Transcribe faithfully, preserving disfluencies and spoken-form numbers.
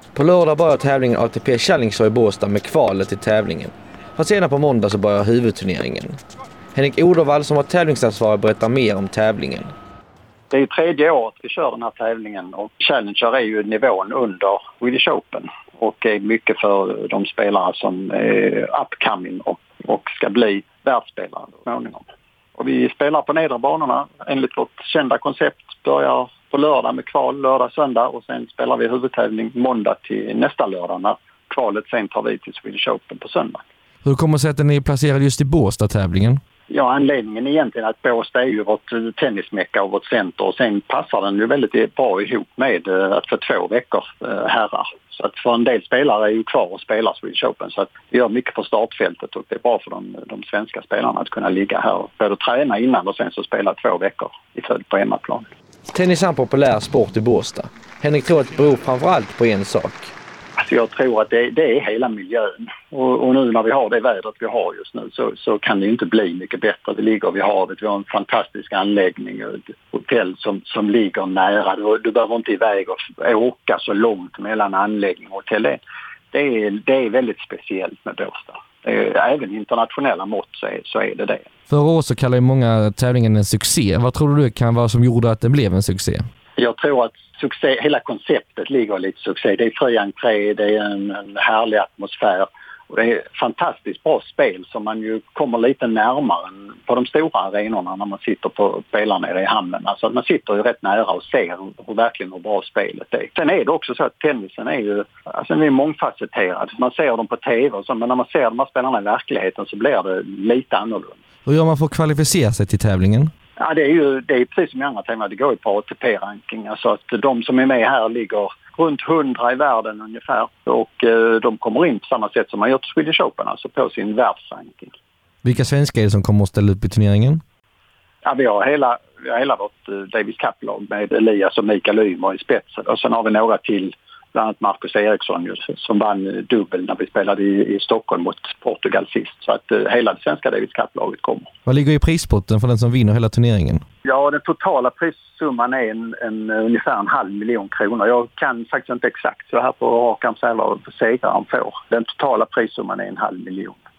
På lördag börjar tävlingen A T P Challenger i Båstad med kvalet till tävlingen. För senare på måndag så börjar huvudturneringen. Henrik Odervall som var tävlingsansvarig berättar mer om tävlingen. Det är tredje året vi kör den här tävlingen och Challenger är ju nivån under Swedish Open och är mycket för de spelare som är upcoming och, och ska bli världsspelare småningom. Och vi spelar på nedre banorna enligt vårt kända koncept, börjar på lördag med kval, lördag, söndag och sen spelar vi huvudtävling måndag till nästa lördag när kvalet sen tar vi till Swedish Open på söndag. Hur kommer det sig att den är placerad just i Båstad-tävlingen? Ja, anledningen är egentligen att Båstad är ju vårt tennismecka och vårt center och sen passar den ju väldigt bra ihop med att för två veckor herrar. Så att för en del spelare är ju kvar och spelar Swedish Open så att vi gör mycket på startfältet och det är bra för de, de svenska spelarna att kunna ligga här och både träna innan och sen så spela två veckor i följd på hemmaplan. Tennis är en populär sport i Båstad. Henrik tror att det beror framförallt på en sak. Alltså jag tror att det, det är hela miljön. Och, och nu när vi har det vädret vi har just nu så, så kan det inte bli mycket bättre. Vi ligger vid havet, vi har en fantastisk anläggning och ett hotell som, som ligger nära. Du, du behöver inte iväg och åka så långt mellan anläggning och hotell. Det, det, är, det är väldigt speciellt med Båstad. Även internationella mått så är, så är det det. Förra året så kallar ju många tävlingen en succé. Vad tror du kan vara som gjorde att den blev en succé? Jag tror att succé, hela konceptet ligger lite succé. Det är fri entré, det är en, en härlig atmosfär och det är fantastiskt bra spel som man ju kommer lite närmare än på de stora arenorna när man sitter på spelar nere i hamnen. Alltså man sitter ju rätt nära och ser hur, hur verkligen hur bra spelet är. Sen är det också så att tennisen är ju alltså den är mångfacetterad. Man ser dem på tv och så, men när man ser de här spelarna i verkligheten så blir det lite annorlunda. Hur gör man för att kvalificera sig till tävlingen? Ja, det är ju det är precis som i andra tävlingar. Det går ju på A T P-ranking. Alltså att de som är med här ligger runt hundra i världen ungefär. Och eh, de kommer in på samma sätt som man gör till Swedish Open, alltså på sin världsranking. Vilka svenskar är det som kommer att ställa upp i turneringen? Ja, vi har hela, vi har hela vårt eh, Davis Cup-lag med Elias och Mikael Ymer i spetsen. Och sen har vi några till, bland annat Marcus Eriksson som vann dubbel när vi spelade i, i Stockholm mot Portugal sist. Så att eh, hela det svenska Davis Cup-laget kommer. Vad ligger i prispotten för den som vinner hela turneringen? Ja, den totala prissumman är en, en, ungefär en halv miljon kronor. Jag kan faktiskt inte exakt så här på rak arm säga vad segraren får. Den totala prissumman är en halv miljon.